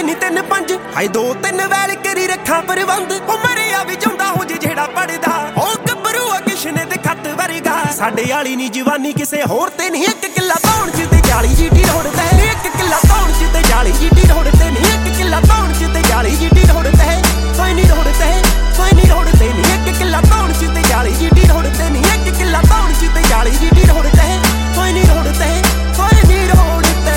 ਲੱਗਦੇ ਨੀ 3-5 ਹਾਏ 2-3 ਵੈਲ ਕਰੀ ਰੱਖਾਂ ਪ੍ਰਬੰਧ ਉਹ ਮਰਿਆ ਵੀ ਜਾਂਦਾ ਹੋ ਜੇ ਜਿਹੜਾ ਪੜਦਾ ਉਹ ਗੱਭਰੂ ਆ ਕਿਸ਼ਨੇ ਤੇ ਖੱਤ ਵਰਗਾ ਸਾਡੇ ਵਾਲੀ ਨੀ ਜਵਾਨੀ ਕਿਸੇ ਹੋਰ ਤੇ ਨਹੀਂ ਇੱਕ ਕਿੱਲਾ ਪਾਉਣ ਚ ਤੇ 40 ਜੀਟੀ ਰੋੜਦਾ ਹੈ ਇੱਕ ਕਿੱਲਾ ਪਾਉਣ ਚ ਤੇ 40 ਜੀਟੀ ਰੋੜਦੇ ਨਹੀਂ ਇੱਕ ਕਿੱਲਾ ਪਾਉਣ ਚ ਤੇ 40 ਜੀਟੀ ਰੋੜਦਾ ਹੈ ਕੋਈ ਨਹੀਂ ਰੋੜਦਾ ਹੈ ਕੋਈ ਨਹੀਂ ਰੋੜਦੇ ਨਹੀਂ ਇੱਕ ਕਿੱਲਾ ਪਾਉਣ ਚ ਤੇ 40 ਜੀਟੀ ਰੋੜਦੇ ਨਹੀਂ ਇੱਕ ਕਿੱਲਾ ਪਾਉਣ ਚ ਤੇ 40 ਜੀਟੀ ਰੋੜਦਾ ਹੈ ਕੋਈ ਨਹੀਂ ਰੋੜਦਾ ਹੈ ਕੋਈ ਨਹੀਂ ਰੋੜਦਾ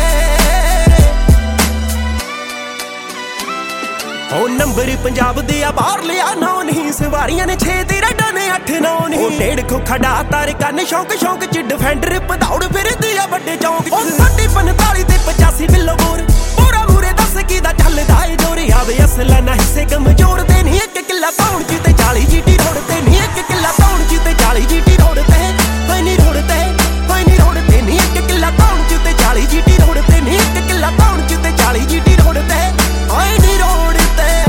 ਉਹ ਨੰਬਰ ਪੰਜਾਬ ਦੇ ਆ ਬਾਹਰ ਲਿਆ ਨਾ ਨਹੀਂ ਸਵਾਰੀਆਂ ਨੇ 6 ਤੇ ਰਡਾਂ ਨੇ 8-9 ਨਹੀਂ ਉਹ ਡੇਢ ਖੋਖਾ ਡਾ ਤਾਰ ਕੰਨ ਸ਼ੌਂਕ ਚ ਡਿਫੈਂਡਰ ਪਧੌੜ ਫਿਰਦੀ ਆ ਵੱਡੇ ਚੌਂਕ ਉਹ 45 ਤੇ 85 ਬਿੱਲੋ ਬੋਰ ਪੂਰਾ ਮੂਰੇ ਦੱਸ ਕੀ ਦਾ ਚੱਲਦਾ ਏ ਜੋਰ ਆਵੇ ਅਸਲਾ ਨਾ ਹਿੱਸੇ ਕਮਜ਼ੋਰ ਦੇ ਨਹੀਂ ਇੱਕ ਕਿੱਲਾ ਪਾਉਣ ਚ ਤੇ 40 ਜੀਟੀ ਰੋੜਦੇ ਨਹੀਂ ਇੱਕ ਕਿੱਲਾ ਪਾਉਣ ਚ ਤੇ 40 ਜੀਟੀ ਰੋੜਦੇ ਕੋਈ ਨਹੀਂ ਰੋੜਦੇ ਕੋਈ ਨਹੀਂ ਰੋੜਦੇ ਨਹੀਂ ਇੱਕ ਕਿੱਲਾ ਪਾਉਣ ਚ ਤੇ 40 ਜੀਟੀ ਰੋੜਦੇ ਨਹੀਂ ਇੱਕ ਕਿੱਲਾ ਪਾਉਣ ਚ ਤੇ 40 ਜੀਟੀ ਰੋੜਦੇ ਕੋਈ ਨਹੀਂ ਰੋੜਦੇ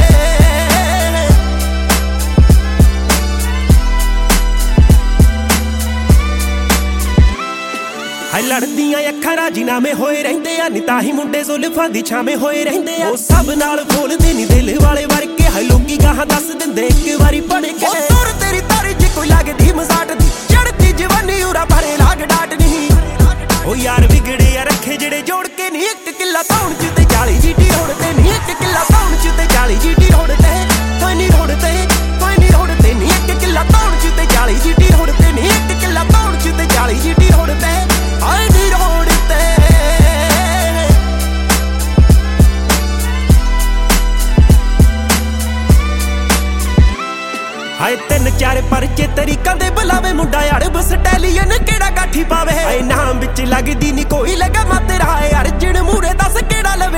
ਹਾਏ ਲੜਦੀਆਂ ਅੱਖਾਂ ਰਾਜੀਨਾਮੇ ਹੋਏ ਰਹਿੰਦੇ ਆ ਨੀ ਤਾਂ ਹੀ ਮੁੰਡੇ ਜ਼ੁਲਫਾਂ ਦੀ ਛਾਵੇਂ ਹੋਏ ਰਹਿੰਦੇ ਆ ਉਹ ਸਭ ਨਾਲ ਬੋਲਦੇ ਨੀ ਦਿਲ ਵਾਲੇ ਵਰਕੇ ਹਾਏ ਲੋਕੀ ਗਾਹਾਂ ਦੱਸ ਦਿੰਦੇ ਇੱਕ ਵਾਰੀ ਪੜ ਕੇ ਉਹ ਤੁਰ ਤੇਰੀ ਤਾਰੀ ਜੇ ਕੋਈ ਲੱਗਦੀ ਮਜ਼ਾਟ ਦੀ ਚੜਦੀ ਜਵਾਨੀ ਉਰਾ ਭਰੇ ਲਾਗ ਡਾਟ ਨਹੀਂ ਉਹ ਯਾਰ ਵਿਗੜੇ ਆ ਰੱਖੇ ਜਿਹੜੇ ਜੋੜ ਕੇ ਨੀ ਇੱਕ ਕਿੱਲਾ ਪਾਉਣ ਚ ਤੇ 40 ਜੀਟੀ ਰੋੜਦੇ ਨੀ ਇੱਕ ਕਿੱਲਾ ਪਾਉਣ ਚ ਤੇ 40 ਜੀਟੀ ਰੋੜਦੇ ਕੋਈ ਨਹੀਂ ਰੋੜਦੇ ਕੋਈ ਨਹੀਂ ਰੋੜਦੇ ਨੀ ਇੱਕ ਕਿੱਲਾ ਪਾਉਣ ਚ ਤੇ 40 ਜੀਟੀ ਰੋੜਦੇ ਨੀ ਇੱਕ ਕਿੱਲਾ ਪਾਉਣ ਚ ਤੇ 40 ਜੀਟੀ ਰੋੜਦੇ ਆਏ ਨੀ ਰੋੜਦੇ ਹਾਏ 3-4 ਪਰਚੇ ਤਰੀਕਾਂ ਦੇ ਬੁਲਾਵੇ ਮੁੰਡਾ ਅੜਬ ਸਟੈਲੀਅਨ ਕਿਹੜਾ ਕਾਠੀ ਪਾਵੇ ਹਾਏ ਨਾਮ ਵਿੱਚ ਲੱਗਦੀ ਨੀ ਕੋਈ ਲਗਾ ਮਾ ਤੇਰਾ ਅਰਜਨ ਮੂਰੇ ਦੱਸ ਕਿਹੜਾ ਲਵੇ